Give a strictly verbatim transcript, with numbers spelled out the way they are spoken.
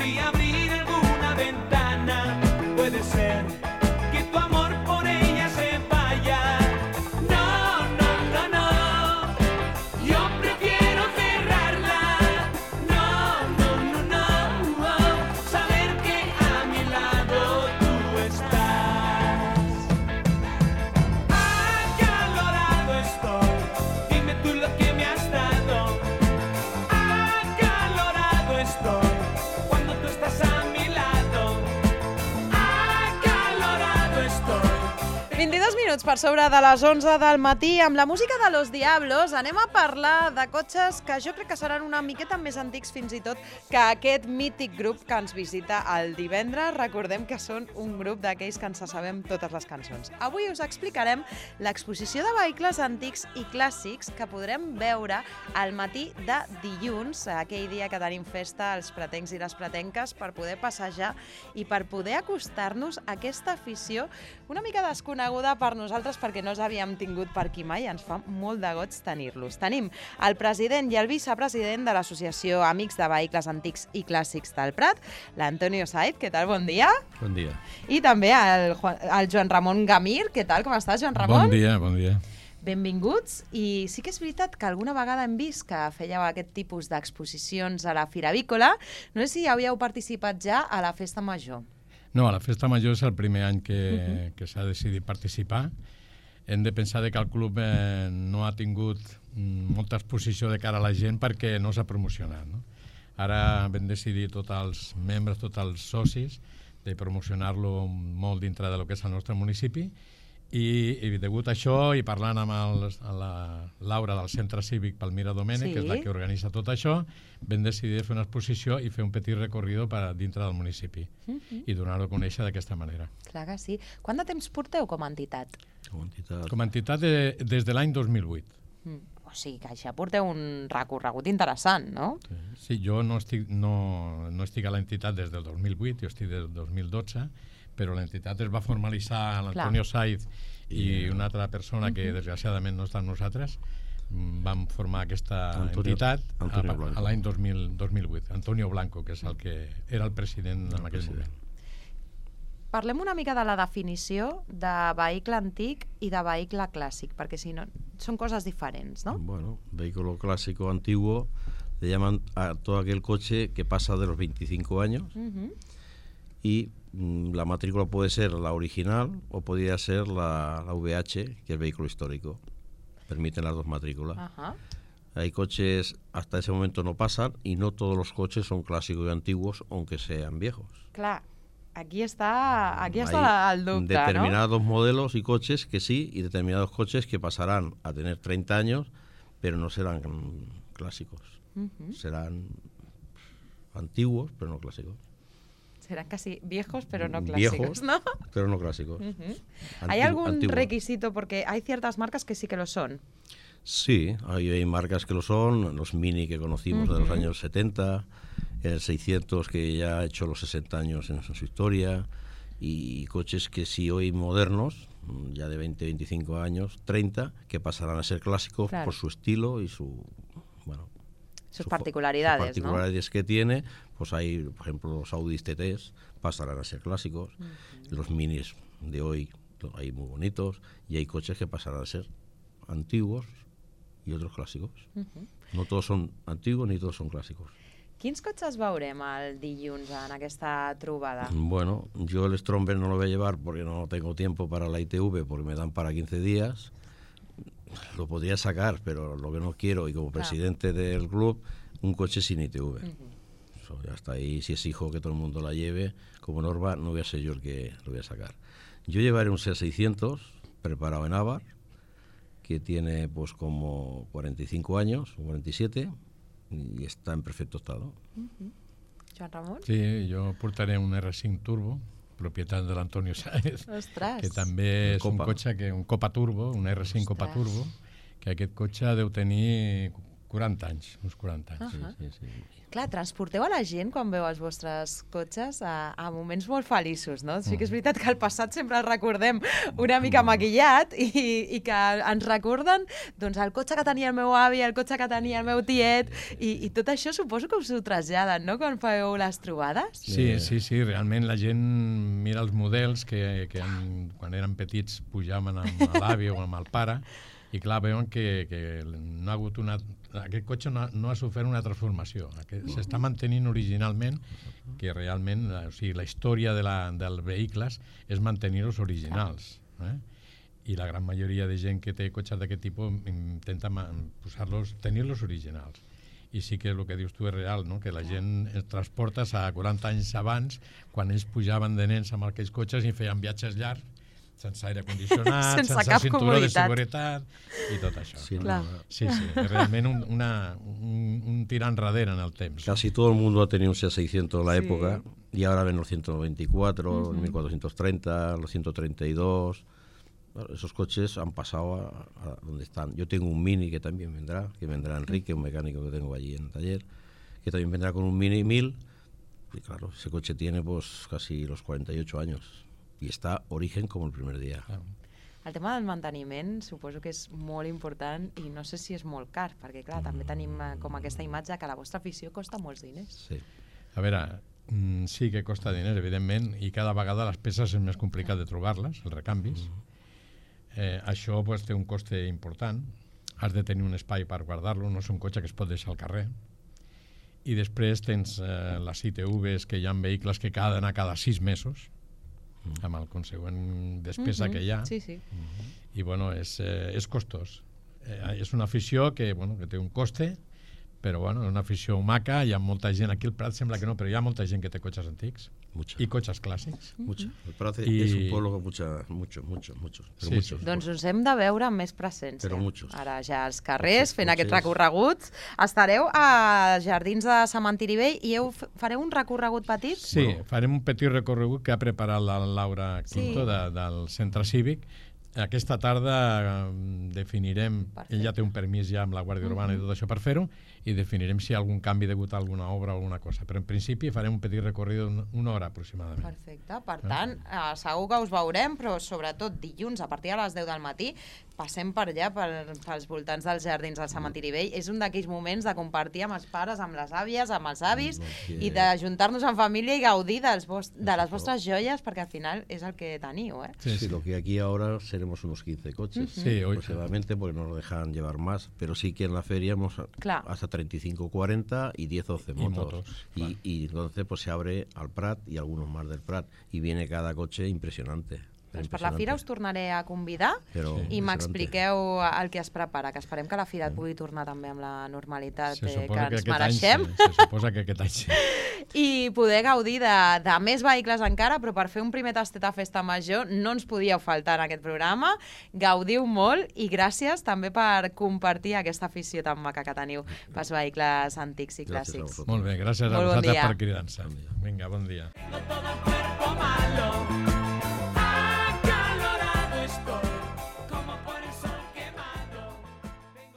y abrir alguna ventana. Puede ser que tu amor por ella se vaya. No, no, no, no. Yo prefiero cerrarla. No, no, no, no. Saber que a mi lado tú estás. Acalorado estoy. Dime tú lo que me has dado. Acalorado estoy cuando tú estás a mi lado. Acalorado estoy. vint-i-dos minuts per sobre de les onze del matí. Amb la música de Los Diablos anem a parlar de cotxes que jo crec que seran una miqueta més antics fins i tot que aquest mític grup que ens visita el divendres. Recordem que són un grup d'aquells que ens sabem totes les cançons. Avui us explicarem l'exposició de vehicles antics i clàssics que podrem veure al matí de dilluns, aquell dia que tenim festa els pretencs i les pretenques, per poder passejar i per poder acostar-nos a aquesta afició una mica desconeguda per nosaltres perquè no els havíem tingut per aquí mai. Ens fa molt de goig tenir-los. Tenim el president i el vicepresident de l'Associació Amics de Vehicles Antics i Clàssics del Prat, l'Antonio Saiz. Què tal? Bon dia. Bon dia. I també el, Juan, el Joan Ramon Gamir. Què tal? Com estàs, Joan Ramon? Bon dia, bon dia. Benvinguts. I sí que és veritat que alguna vegada hem vist que fèieu aquest tipus d'exposicions a la Fira Avícola. No sé si havíeu participat ja a la Festa Major. No, a la Festa Major és el primer any que, Uh-huh. que s'ha decidit participar. Hem de pensar que el club eh, no ha tingut mm, molta exposició de cara a la gent perquè no s'ha promocionat. No? Ara vam decidir tots els membres, tots els socis, de promocionar-lo molt dintre de lo que és el nostre municipi i, i degut a això i parlant amb el, la Laura del Centre Cívic Palmira Domènech, Sí. que és la que organitza tot això, vam decidir fer una exposició i fer un petit recorrido per dintre del municipi Uh-huh. i donar-ho a conèixer d'aquesta manera. Clar que sí. Quant de temps porteu com a entitat? Com a entitat. Com a entitat de, des de l'any dos mil vuit. Mm. O sigui que ja porteu un recorregut interessant, no? Sí, jo no estic, no, no estic a l'entitat des del dos mil vuit, jo estic des del dos mil dotze, però l'entitat es va formalitzar l'Antonio Saiz i una altra persona que desgraciadament no està amb nosaltres. Vam formar aquesta Antonio, entitat Antonio a, Blanco. a l'any dos mil, dos mil vuit. Antonio Blanco, que és el que era el president en aquell moment. Parlem una mica de la definició de vehicle antic i de vehicle clàssic, perquè si no, són coses diferents, ¿no? Bueno, vehículo clásico antiguo le llaman a todo aquel coche que pasa de los veinticinco años Uh-huh. y mm, la matrícula puede ser la original o podría ser la, la V H, que es vehículo histórico. Permiten las dos matrículas. Uh-huh. Hay coches, hasta ese momento no pasan y no todos los coches son clásicos y antiguos, aunque sean viejos. Clar, aquí està, aquí Hay està el dubte, determinados modelos y coches que sí, y determinados coches que pasarán a tener treinta años, pero no serán mm, clásicos. no? Uh-huh. Serán antiguos, pero no clásicos. Serán casi viejos, pero no Viejos, clásicos, ¿no? pero no clásicos. Uh-huh. Antigu- ¿Hay algún antiguos. requisito? Porque hay ciertas marcas que sí que lo son. Sí, hay, hay marcas que lo son, los Mini que conocimos de los Ujú. años setenta, el seiscientos que ya ha hecho los sesenta años en su historia, y coches que sí hoy modernos, ya de veinte, veinticinco años, treinta, que pasarán a ser clásicos Claro. por su estilo y su, bueno, Sus su fo- particularidades, sus particularidades que tiene. Pues hay, por ejemplo, los Audi T Ts pasarán a ser clásicos, los Minis de hoy hay muy bonitos, y hay coches que pasarán a ser antiguos y otros clásicos. ¿no? Uh-huh. No todos son antiguos ni todos son clásicos. Quins cotxes veurem el dilluns en aquesta trobada? Bueno, yo el Stromberg no lo voy a llevar porque no tengo tiempo para la I T V, porque me dan para quince días. Lo podría sacar, pero lo que no quiero, y como Claro. presidente del club, un coche sin I T V. Uh-huh. Eso ya está ahí. Si exijo que todo el mundo la lleve, como norma, no voy a ser yo el que lo voy a sacar. Yo llevaré un SEAT seiscientos preparado en Avar, que tiene pues como cuarenta y cinco años, o cuarenta y siete, y está en perfecto estado. Uh-huh. Joan Ramon? Sí, jo portaré un R cinc Turbo, propietat de l'Antonio Sáez, Ostres! que també Un és un Copa. cotxe, que un Copa Turbo, un R cinc Copa Ostres. Turbo, que aquest cotxe deu tenir quaranta anys, uns quaranta anys. Ah. Sí, sí, sí. Clar, transporteu a la gent quan veu els vostres cotxes a, a moments molt feliços, no? Sí que és veritat que el passat sempre el recordem una mica maquillat i, i que ens recorden doncs, el cotxe que tenia el meu avi, el cotxe que tenia el meu tiet i, i tot això suposo que us ho traslladen, no?, quan feu les trobades. Sí, sí, sí, realment la gent mira els models que, que han, quan eren petits pujaven amb l'avi o amb el pare i clar, veuen que, que no ha hagut una... Aquest cotxe no ha, no ha sofert una transformació. S'està mantenint originalment, que realment, o sigui, la història de la, dels vehicles és mantenir els originals. Eh? I la gran majoria de gent que té cotxes d'aquest tipus intenta posar-los, tenir-los originals. I sí que el que dius tu és real, no? Que la gent es transporta a quaranta anys abans, quan ells pujaven de nens amb aquells cotxes i feien viatges llargs, sense aire condicionat, sense, sense cap cinturó comoditat. de seguretat i tot això. Sí, Clar. no, Sí, sí, realment un, una, un, un tirar enrere en el temps. Casi todo el mundo ha tenido un Seat seiscientos en la Sí. época y ahora ven los ciento noventa y cuatro, Ujú. los mil cuatrocientos treinta, los ciento treinta y dos. Bueno, esos coches han pasado a, a donde están. Yo tengo un Mini que también vendrá, que vendrá Enrique, un mecánico que tengo allí en el taller, que también vendrá con un Mini mil. Y claro, ese coche tiene pues casi los cuarenta y ocho años y está origen como el primer día. Clar. El tema del manteniment suposo que és molt important i no sé si és molt car, perquè clar, també tenim eh, com aquesta imatge que la vostra afició costa molts diners. Sí. A veure, mm, sí que costa diners, evidentment, i cada vegada les peces és més complicat de trobar-les, els recanvis. Eh, això pues, té un coste important, has de tenir un espai per guardar-lo, no és un cotxe que es pot deixar al carrer. I després tens eh, les I T Vs, que hi ha vehicles que cada anar cada sis mesos, amb el consegüent despesa Mhm. que hi ha. Sí, sí. I bueno, és, eh, és costós. Eh, és una afició que, bueno, que té un coste, però bueno, és una afició maca, hi ha molta gent, aquí al Prat sembla que no, però hi ha molta gent que té cotxes antics Mucha. i cotxes clàssics. Mucho. El Prat Y- es un pueblo con mucha, muchos, muchos, muchos. Pero Sí, muchos. sí. Doncs us hem de veure amb més presència. Però muchos. Ara ja als carrers, fent Cotxes. aquest recorregut. Estareu a Jardins de Cementiri Vell i heu, fareu un recorregut petit? Sí, farem un petit recorregut que ha preparat la Laura Quinto Sí. de, del Centre Cívic. Aquesta tarda eh, definirem, Perfecte. ell ja té un permís ja amb la Guàrdia Urbana i tot això per fer-ho, i definirem si hi ha algun canvi degut a alguna obra o alguna cosa. Però en principi farem un petit recorregut d'una hora aproximadament. Perfecte. Per tant, eh, segur que us veurem, però sobretot dilluns a partir de les deu del matí passem per allà, per, pels voltants dels Jardins del Cementiri Vell. És un d'aquells moments de compartir amb els pares, amb les àvies, amb els avis que- i d'ajuntar-nos en família i gaudir dels vos de les vostres joies, perquè al final és el que teniu, eh? Sí, Sí, sí. lo que aquí ahora seremos unos quince coches, Sí, hoy- aproximadamente, porque no nos dejan llevar más, pero sí que en la feria hemos Claro. hasta treinta y cinco, cuarenta y diez, doce Y motos. motos, Y, claro. y entonces pues se abre al Prat y algunos más del Prat y viene cada coche impresionante. pero Doncs per la fira us impresionante. tornaré a convidar Però i impressionante. m'expliqueu el que es prepara, que esperem que la fira pugui tornar també amb la normalitat Se eh, que suposa que ens aquest any sí, mereixem. se suposa que aquest any sí. I poder gaudir de, de més vehicles encara, però per fer un primer tastet a Festa Major no ens podíeu faltar en aquest programa. Gaudiu molt i gràcies també per compartir aquesta afició tan maca que teniu pels vehicles antics i Gràcies a clàssics. vosaltres. Molt bé, gràcies a Molt bon vosaltres dia. per cridar-nos. Vinga, bon dia. Todo el cuerpo malo.